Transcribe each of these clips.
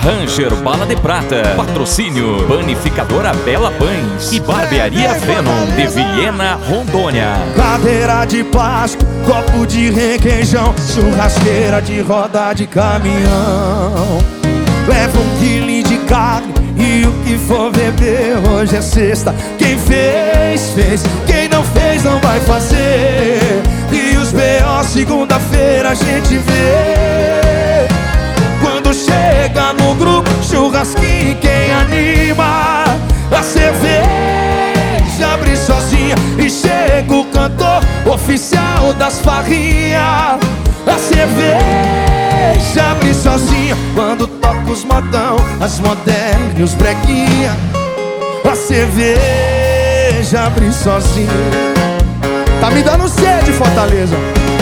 Ranger Bala de Prata. Patrocínio Panificadora Bela Pães e Barbearia Venom de Vilhena, Rondônia. Cadeira de plástico, copo de requeijão, churrasqueira de roda de caminhão. Leva 1 quilo de carne e o que for beber. Hoje é sexta, quem fez, fez. Quem não fez, não vai fazer. E os B.O. segunda-feira a gente vê. Quando chega no grupo, churrasquinho, quem anima? A cerveja abre sozinha e chega o cantor oficial das farrinhas. A cerveja abre sozinha quando toca os modão, as modernas e os brequinha. A cerveja abre sozinha. Tá me dando sede, Fortaleza.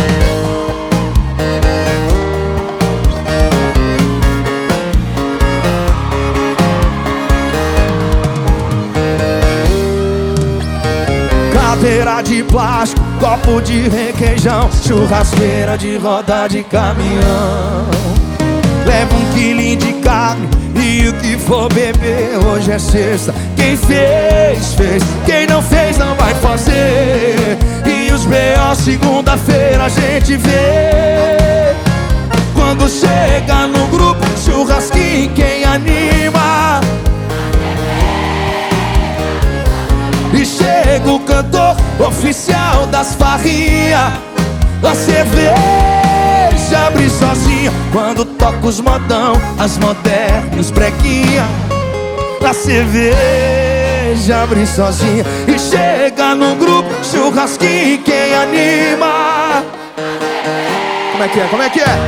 Cadeira de plástico, copo de requeijão, churrasqueira de roda de caminhão. Leva 1 quilo de carne e o que for beber. Hoje é sexta, quem fez, fez. Quem não fez, não vai fazer. E os B.O. segunda-feira a gente vê. Quando chega no grupo, churrasquinho, quem anima? E chega o cantor oficial das farrinhas. A cerveja abre sozinha quando toca os modão, as modernas e os brequinha. A cerveja abre sozinha e chega no grupo, churrasquinho, quem anima? Como é que é? Como é que é?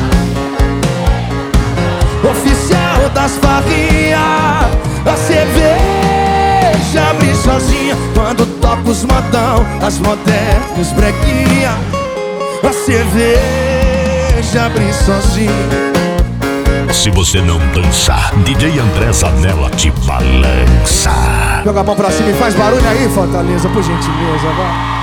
Oficial das farrinhas. A cerveja abre sozinha quando toca os modão, as modernas e os brequinha. A cerveja abre sozinha. Se você não dançar, DJ André Zanella te balança. Joga a mão pra cima e faz barulho aí, Fortaleza, por gentileza, vai.